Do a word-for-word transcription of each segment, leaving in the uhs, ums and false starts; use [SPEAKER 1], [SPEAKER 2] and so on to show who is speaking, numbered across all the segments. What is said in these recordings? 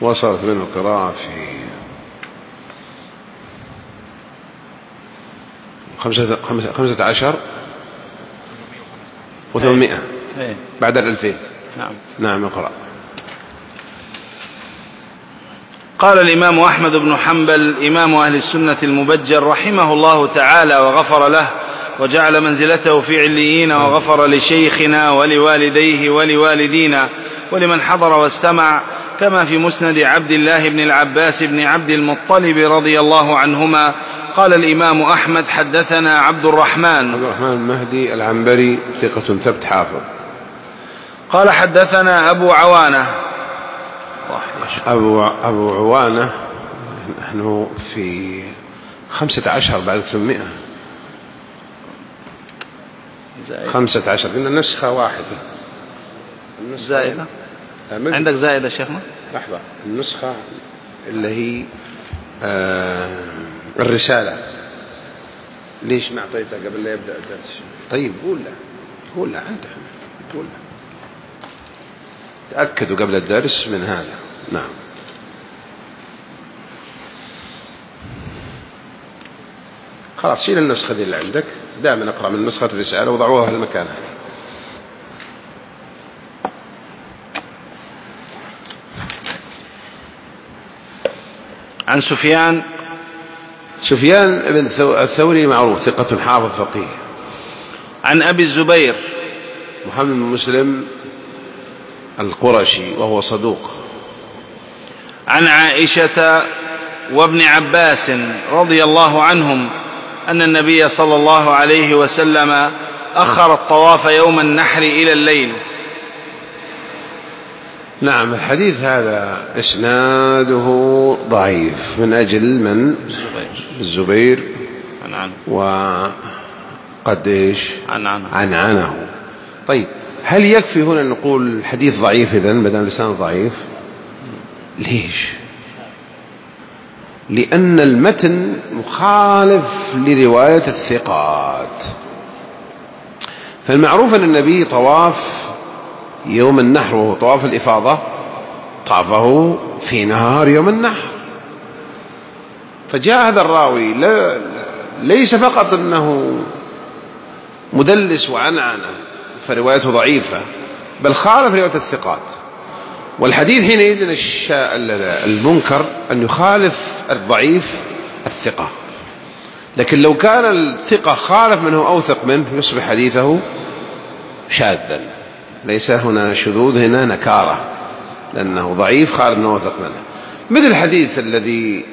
[SPEAKER 1] وصلت منه القراءة في خمسة, خمسة عشر وثمانمائة بعد الألفين.
[SPEAKER 2] نعم
[SPEAKER 1] نعم اقرأ.
[SPEAKER 2] قال الإمام أحمد بن حنبل إمام أهل السنة المبجل رحمه الله تعالى وغفر له وجعل منزلته في عليين، وغفر لشيخنا ولوالديه ولوالدينا ولمن حضر واستمع، كما في مسند عبد الله بن العباس بن عبد المطلب رضي الله عنهما. قال الإمام أحمد حدثنا عبد الرحمن
[SPEAKER 1] عبد الرحمن المهدي العنبري ثقة ثبت حافظ.
[SPEAKER 2] قال حدثنا أبو عوانة
[SPEAKER 1] أبو, أبو عوانة نحن في خمسة عشر بعد ثمائة، خمسة عشر إن النسخة واحدة.
[SPEAKER 2] زائدة عندك زائدة شيخنا؟
[SPEAKER 1] لحظة، النسخة اللي هي آه الرسالة ليش ما أعطيتها قبل لا يبدأ الدرس؟ طيب قول له قول له عندها قول له تأكدوا قبل الدرس من هذا. نعم. خلاص شيل النسخة دي اللي عندك، دائما أقرأ من نسخة الرسالة وضعوها في المكان هذا.
[SPEAKER 2] عن سفيان
[SPEAKER 1] سفيان بن الثوري معروف ثقة حافظ فقيه.
[SPEAKER 2] عن أبي الزبير
[SPEAKER 1] محمد بن مسلم القرشي وهو صدوق.
[SPEAKER 2] عن عائشة وابن عباس رضي الله عنهم أن النبي صلى الله عليه وسلم أخر الطواف يوم النحر إلى الليل.
[SPEAKER 1] نعم. الحديث هذا إسناده ضعيف من أجل من الزبير وقد إيش
[SPEAKER 2] عن عنه.
[SPEAKER 1] عن عنه. طيب هل يكفي هنا نقول الحديث ضعيف إذن بدل لسان ضعيف؟ ليش؟ لأن المتن مخالف لرواية الثقات. فالمعروف أن النبي طواف يوم النحر وهو طواف الإفاضة طافه في نهار يوم النحر. فجاء هذا الراوي لا ليس فقط أنه مدلس وعنعنة فروايته ضعيفة، بل خالف رواية الثقات. والحديث حينئذ المنكر أن يخالف الضعيف الثقة، لكن لو كان الثقة خالف منه أوثق منه يصبح حديثه شاذا. ليس هنا شذوذ، هنا نكارة، لأنه ضعيف خالف منه أوثق منه. مثل الحديث الذي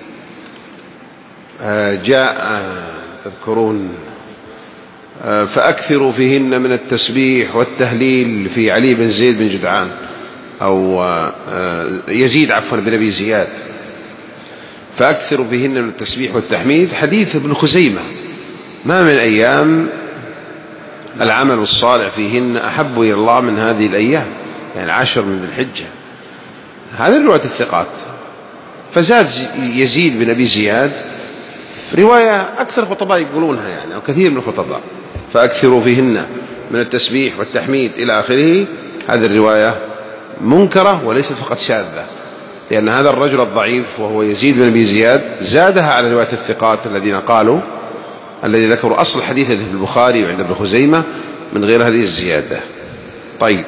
[SPEAKER 1] جاء تذكرون فأكثروا فيهن من التسبيح والتهليل في علي بن زيد بن جدعان أو يزيد عفوا بن أبي زياد، فأكثروا فيهن من التسبيح والتحميد. حديث ابن خزيمة ما من أيام العمل الصالح فيهن أحب إلى الله من هذه الأيام، يعني العشر من ذي الحجة. هذا رواية الثقات. فزاد يزيد بن أبي زياد رواية أكثر الخطباء يقولونها يعني، أو كثير من الخطباء، فأكثروا فيهن من التسبيح والتحميد إلى آخره. هذه الرواية منكرة وليست فقط شاذة، لأن هذا الرجل الضعيف وهو يزيد بن أبي زياد زادها على رواية الثقات الذين قالوا الذي ذكروا أصل الحديث في البخاري وعند ابن خزيمة من غير هذه الزيادة. طيب،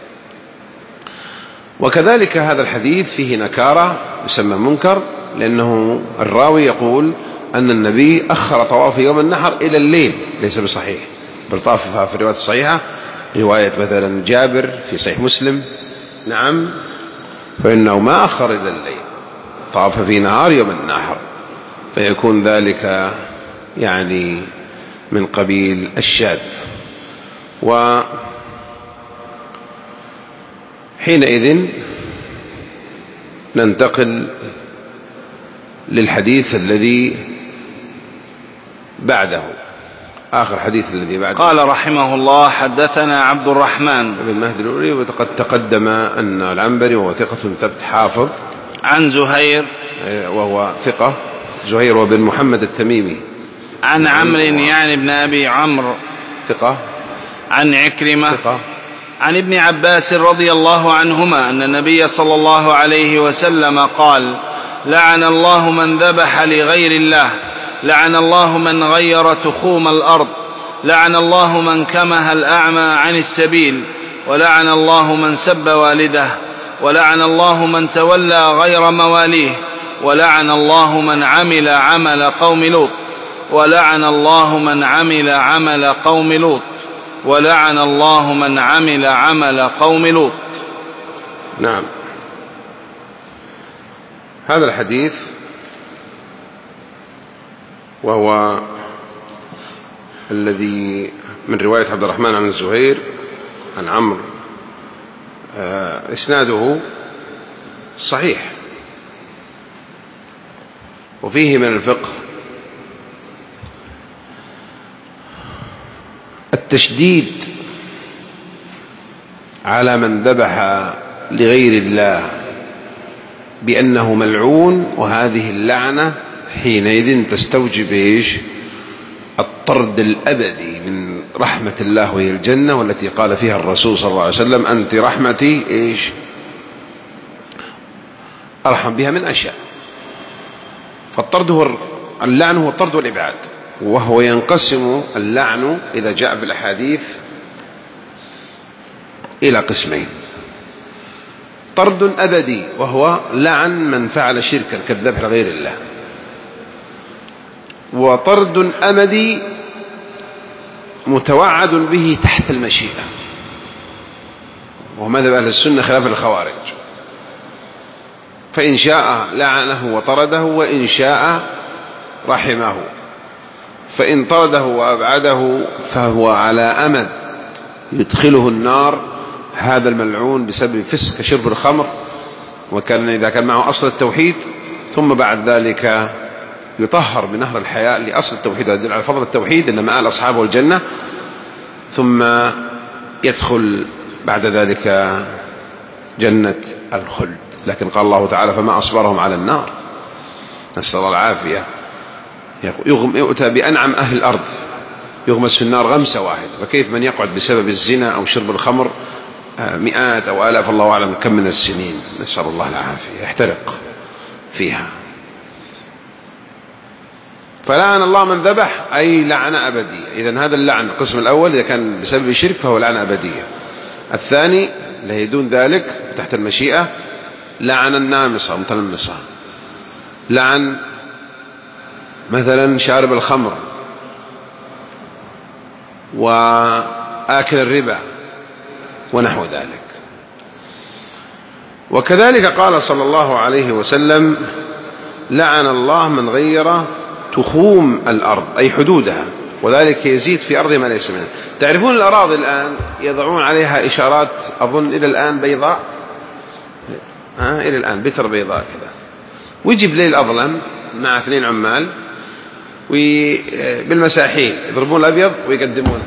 [SPEAKER 1] وكذلك هذا الحديث فيه نكارة يسمى منكر، لأنه الراوي يقول أن النبي أخر طواف يوم النحر إلى الليل، ليس بصحيح، بل طافها في الرواية الصحيحة رواية مثلا جابر في صحيح مسلم نعم، فإنه ما أخر إلى الليل، طاف في نهار يوم النحر، فيكون ذلك يعني من قبيل الشاذ. وحينئذ ننتقل للحديث الذي بعده، آخر حديث الذي بعده.
[SPEAKER 2] قال رحمه الله حدثنا عبد الرحمن
[SPEAKER 1] بن مهدي الأولي، وقد تقدم أن العنبري وهو ثقة ثبت حافظ.
[SPEAKER 2] عن زهير
[SPEAKER 1] وهو ثقة، زهير وبن محمد التميمي.
[SPEAKER 2] عن عمرو يعني ابن أبي عمرو
[SPEAKER 1] ثقة.
[SPEAKER 2] عن عكرمة
[SPEAKER 1] ثقة.
[SPEAKER 2] عن ابن عباس رضي الله عنهما أن النبي صلى الله عليه وسلم قال: لعن الله من ذبح لغير الله، لعن الله من غير تخوم الأرض، لعن الله من كمه الأعمى عن السبيل، ولعن الله من سب والده، ولعن الله من تولى غير مواليه، ولعن الله من عمل عمل قوم لوط، ولعن الله من عمل عمل قوم لوط، ولعن الله من عمل عمل قوم لوط.
[SPEAKER 1] نعم. هذا الحديث وهو الذي من رواية عبد الرحمن عن الزهير عن عمرو إسناده صحيح، وفيه من الفقه التشديد على من ذبح لغير الله بأنه ملعون، وهذه اللعنة حينئذ تستوجب إيش؟ الطرد الأبدي من رحمة الله وهي الجنة، والتي قال فيها الرسول صلى الله عليه وسلم: أنت رحمتي إيش؟ أرحم بها من أشاء. فالطرد هو اللعن، هو الطرد والإبعاد، وهو ينقسم اللعن إذا جاء في الأحاديث إلى قسمين: طرد أبدي وهو لعن من فعل شركا كالذبح لغير الله، وطرد أمدي متوعد به تحت المشيئة، وهو مذهب أهل السنة خلاف الخوارج، فإن شاء لعنه وطرده، وإن شاء رحمه. فإن طرده وأبعده فهو على أمد يدخله النار هذا الملعون بسبب فسق شرب الخمر، وكان إذا كان معه أصل التوحيد، ثم بعد ذلك يطهر بنهر الحياء لأصل التوحيد ويدل على فضل التوحيد إن مآل أصحابه الجنة، ثم يدخل بعد ذلك جنة الخلد. لكن قال الله تعالى: فما أصبرهم على النار، نسأل الله العافية. يؤتى بأنعم أهل الأرض يغمس في النار غمسة واحدة، فكيف من يقعد بسبب الزنا أو شرب الخمر مئات أو آلاف الله أعلم كم من السنين، نسأل الله العافية، يحترق فيها. فلعن الله من ذبح أي لعنة أبدية. إذن هذا اللعن القسم الأول إذا كان بسبب الشرك فهو لعنة أبدية. الثاني الذي دون ذلك تحت المشيئة: لعن النامصة متنمصة، لعن مثلا شارب الخمر وآكل الربا ونحو ذلك. وكذلك قال صلى الله عليه وسلم: لعن الله من غير تخوم الأرض أي حدودها، وذلك يزيد في أرض ما ليس منها. تعرفون الأراضي الآن يضعون عليها إشارات أظن إلى الآن بيضاء، ها إلى الآن بتر بيضاء كذا، ويجي بليل أظلم مع اثنين عمال بالمساحين يضربون الأبيض ويقدمونه.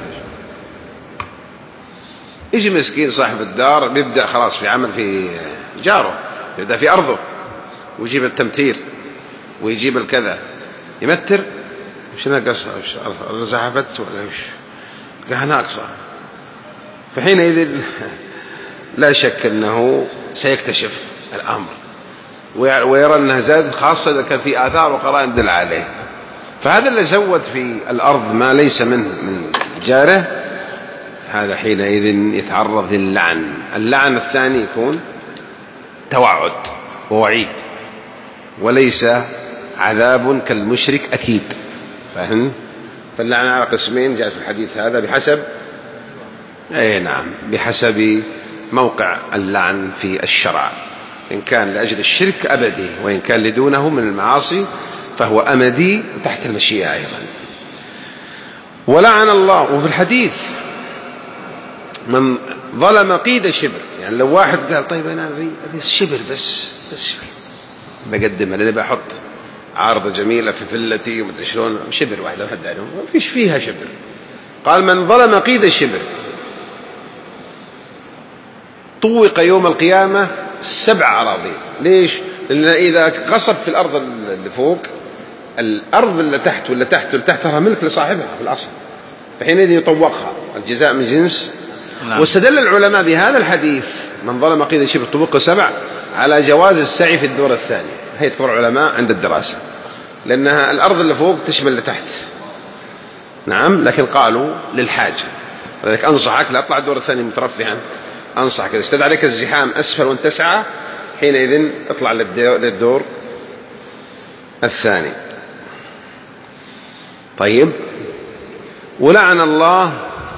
[SPEAKER 1] يجي مسكين صاحب الدار بيبدأ خلاص في عمل في جاره، يبدأ في أرضه، ويجيب التمثيل ويجيب الكذا، يمتر وش ناقص، زحفت ولا وش قاعد ناقصة. فحينئذ لا شك أنه سيكتشف الأمر ويرى أنها زاد، خاصة إذا كان في آثار وقرائن تدل عليه. فهذا اللي زود في الأرض ما ليس منه من جاره، هذا حينئذ يتعرض للعن. اللعن الثاني يكون توعد ووعيد، وليس عذاب كالمشرك أكيد، فهم؟ فاللعن على قسمين جاء في الحديث هذا بحسب أي نعم بحسب موقع اللعن في الشرع، إن كان لأجل الشرك أبدي، وإن كان لدونه من المعاصي فهو أمدي تحت المشيئة أيضا. ولعن الله. وفي الحديث: من ظلم قيد شبر، يعني لو واحد قال طيب أنا أبي شبر بس بس شبر بقدمها لأني بحط عارضة جميلة في فلتي ومدري شلون، شبر واحدة واحد عليهم ما فيش فيها شبر. قال: من ظلم قيد شبر طوق يوم القيامة سبع أراضين. ليش؟ لأن إذا قصب في الأرض اللي فوق، الأرض اللي تحت واللي تحت واللي تحتها ملك لصاحبها في الأصل، فحينئذ يطوقها، الجزاء من جنس
[SPEAKER 2] نعم.
[SPEAKER 1] واستدل العلماء بهذا الحديث من ظلم قيد شبر الطبق سبع على جواز السعي في الدور الثاني. هي كبر العلماء عند الدراسة، لأنها الأرض اللي فوق تشمل اللي تحت. نعم، لكن قالوا للحاجة، ولذلك أنصحك لا أطلع الدور الثاني مترفها، أنصحك إذا اشتد عليك الزحام أسفل وأنت تسعى حينئذ اطلع للدور الثاني. طيب، ولعن الله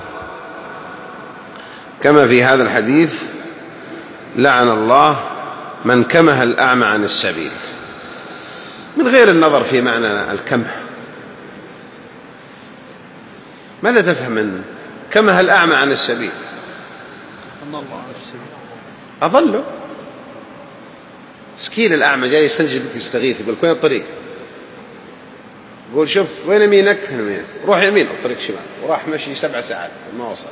[SPEAKER 1] كما في هذا الحديث لعن الله من كمه الأعمى عن السبيل، من غير النظر في معنى الكمه. ماذا تفهم من كمه الأعمى عن السبيل؟ أضله. مسكين الأعمى جاي يستنجد بك يستغيث، يقول وين الطريق؟ يقول شوف وين يمينك؟ يمينك. روح يمين، الطريق شمال، وراح مشي سبع ساعات ما وصل.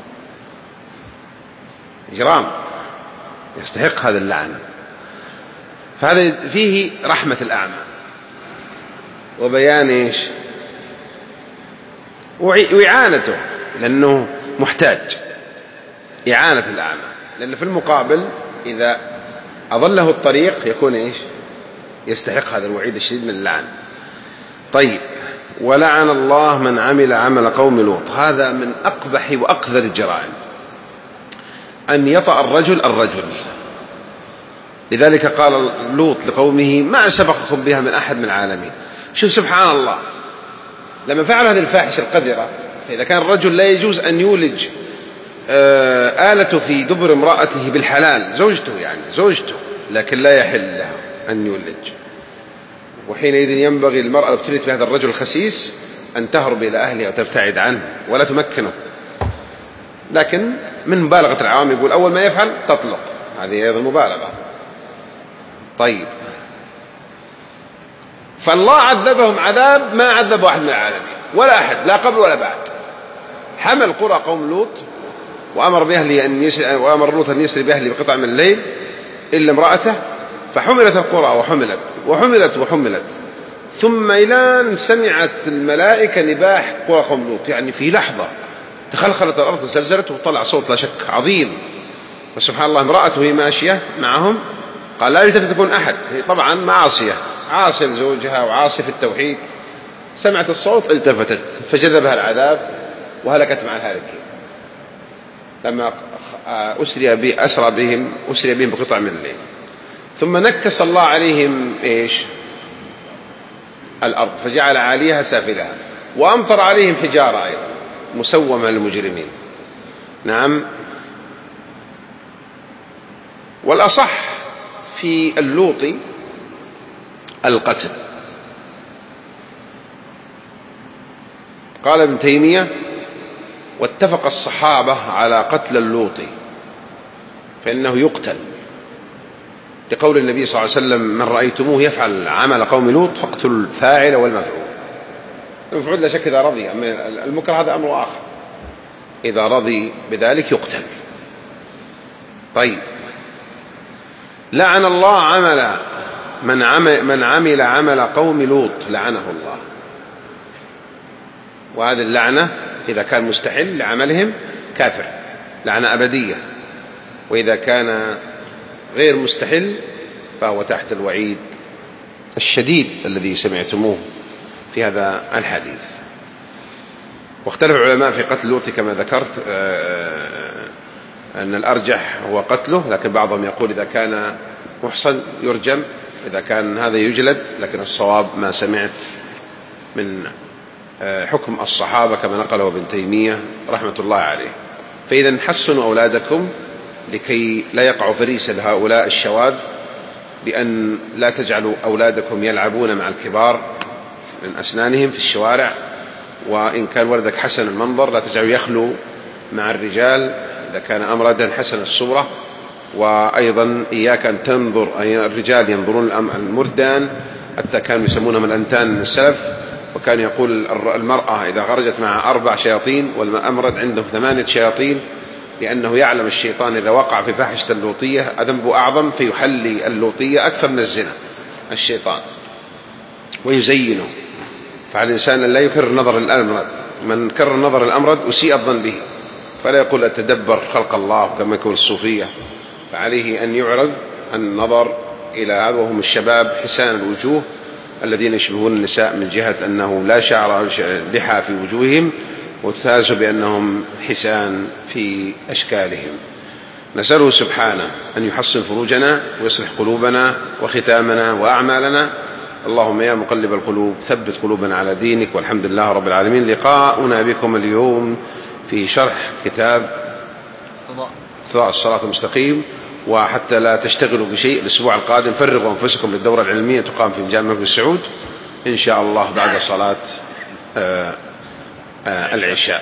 [SPEAKER 1] إجرام، يستحق هذا اللعن. فهذا فيه رحمة الأعمى وبيان إيش؟ وإعانته، لأنه محتاج إعانة الأعمى، لأن في المقابل إذا أضله الطريق يكون إيش؟ يستحق هذا الوعيد الشديد من اللعن. طيب، ولعن الله من عمل عمل قوم لوط. هذا من أقبح وأقذر الجرائم، أن يطأ الرجل الرجل. لذلك قال لوط لقومه ما سبقكم بها من أحد من العالمين. شوف سبحان الله، لما فعل هذه الفاحشة القذرة، فإذا كان الرجل لا يجوز أن يولج آلته في دبر امرأته بالحلال، زوجته يعني زوجته، لكن لا يحل له أن يولج. وحينئذ ينبغي المرأة ابتلت بهذا الرجل الخسيس أن تهرب إلى أهلها وتبتعد عنه ولا تمكنه. لكن من مبالغة العوام يقول أول ما يفعل تطلق، هذه أيضا مبالغة. طيب، فالله عذبهم عذاب ما عذب واحد من العالمين ولا أحد، لا قبل ولا بعد. حمل قرى قوم لوط وأمر بأهله أن يسري وأمر لوط أن يسري بأهله بقطع من الليل إلا امرأته، فحملت القرى وحملت وحملت وحملت، ثم إلى أن سمعت الملائكة نباح قرى قوم لوط، يعني في لحظة تخلخلت الأرض زلزلت وطلع صوت لا شك عظيم. وسبحان الله امرأته هي ماشية معهم، قال لا يلتفت تكون أحد، هي طبعا معاصية، عاصية لزوجها وعاصية في التوحيد، سمعت الصوت التفتت فجذبها العذاب وهلكت مع الهالكين. لما أسري بي أسرى بهم أسري بهم بقطع من الليل، ثم نكس الله عليهم إيش؟ الأرض، فجعل عاليها سافلها، وأمطر عليهم حجارة أيضا مسومة للمجرمين. نعم. والأصح في اللوط القتل. قال ابن تيمية واتفق الصحابة على قتل اللوط، فإنه يقتل، لقول النبي صلى الله عليه وسلم من رأيتموه يفعل عمل قوم لوط فاقتلوا الفاعل والمفعول. المفعول لا شك إذا رضي، المكره هذا أمر آخر، إذا رضي بذلك يقتل. طيب، لعن الله عمل من عمل, من عمل عمل قوم لوط لعنه الله. وهذه اللعنة إذا كان مستحل لعملهم كافر لعنة أبدية، وإذا كان غير مستحل فهو تحت الوعيد الشديد الذي سمعتموه في هذا الحديث. واختلف العلماء في قتل لوط كما ذكرت، أن الأرجح هو قتله، لكن بعضهم يقول إذا كان محصن يرجم، إذا كان هذا يجلد، لكن الصواب ما سمعت من حكم الصحابة كما نقله ابن تيمية رحمة الله عليه. فإذا حسنوا أولادكم لكي لا يقعوا فريسة لهؤلاء الشواذ، بأن لا تجعلوا أولادكم يلعبون مع الكبار من أسنانهم في الشوارع، وإن كان ولدك حسن المنظر لا تجعلوا يخلو مع الرجال إذا كان أمردا حسن الصورة. وأيضا إياك أن تنظر، أي الرجال ينظرون المردان، حتى كانوا يسمونهم الأنتان من السلف، وكان يقول المرأة إذا خرجت مع أربع شياطين والأمرد عنده ثمانية شياطين، لأنه يعلم الشيطان إذا وقع في فاحشة اللوطية أذنب أعظم فيحلي اللوطية أكثر من الزنا الشيطان ويزينه. فعلى الإنسان أن لا يكرر نظر الأمرد، من كرر نظر الأمرد أسيء الظن به، فلا يقول أتدبر خلق الله كما يقول الصوفية، فعليه أن يعرض النظر إلى هذا، وهم الشباب حسان الوجوه الذين يشبهون النساء من جهة أنه لا شعر لحى في وجوههم، وتتاز بأنهم حسان في أشكالهم. نسأله سبحانه أن يحصن فروجنا ويصلح قلوبنا وختامنا وأعمالنا. اللهم يا مقلب القلوب ثبت قلوبنا على دينك. والحمد لله رب العالمين. لقاؤنا بكم اليوم في شرح كتاب اقتضاء الصراط المستقيم. وحتى لا تشتغلوا بشيء، الأسبوع القادم فرغوا أنفسكم للدورة العلمية تقام في جامعة الملك سعود إن شاء الله بعد صلاة آآ آآ العشاء.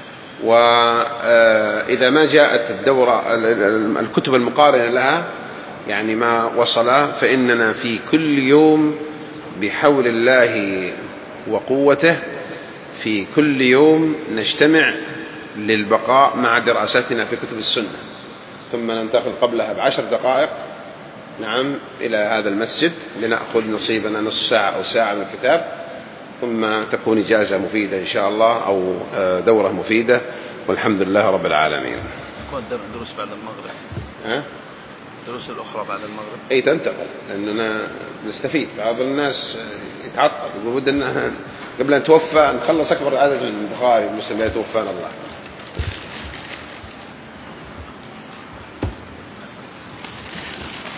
[SPEAKER 1] وإذا ما جاءت الدورة الكتب المقارنة لها يعني ما وصل، فإننا في كل يوم بحول الله وقوته في كل يوم نجتمع للبقاء مع دراستنا في كتب السنة، ثم ننتقل قبلها بعشر دقائق نعم إلى هذا المسجد لنأخذ نصيبنا نصف ساعة أو ساعة من الكتاب، ثم تكون إجازة مفيدة إن شاء الله أو دورة مفيدة. والحمد لله رب العالمين.
[SPEAKER 2] تكون دروس بعد المغرب.
[SPEAKER 1] ها؟
[SPEAKER 2] الدروس الأخرى بعد المغرب.
[SPEAKER 1] أي تنتقل لأننا نستفيد. بعض الناس يتعطل يقول بدنا قبل أن نتوفى نخلص أكبر عدد من البخاري ومسلم لا يتوفانا الله.